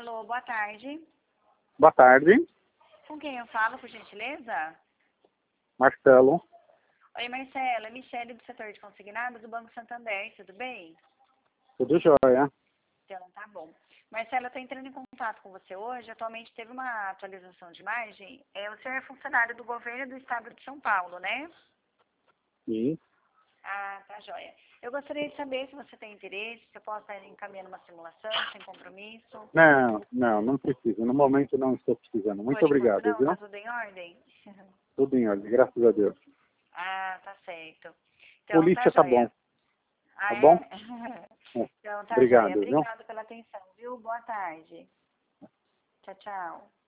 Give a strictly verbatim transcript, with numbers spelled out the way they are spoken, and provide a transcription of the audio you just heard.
Alô, boa tarde. Boa tarde, Com quem eu falo, por gentileza? Marcelo. Oi, Marcela. É Michele do setor de consignados do Banco Santander. Tudo bem? Tudo jóia. Então, tá bom. Marcela, eu estou entrando em contato com você hoje. Atualmente teve uma atualização de imagem. É, o senhor é funcionário do governo do estado de São Paulo, né? Sim. Ah, tá joia. Eu gostaria de saber se você tem interesse, se eu posso estar encaminhando uma simulação, sem compromisso. Não, não, não preciso. No momento não estou precisando. Muito Por enquanto obrigado, não, tá viu? tudo em ordem? Tudo em ordem, graças a Deus. Ah, tá certo. Então, tá Polícia tá bom, joia. Ah, tá bom? é? É. Então, tá joia. Obrigado, viu? Obrigada pela atenção, viu? Boa tarde. Tchau, tchau.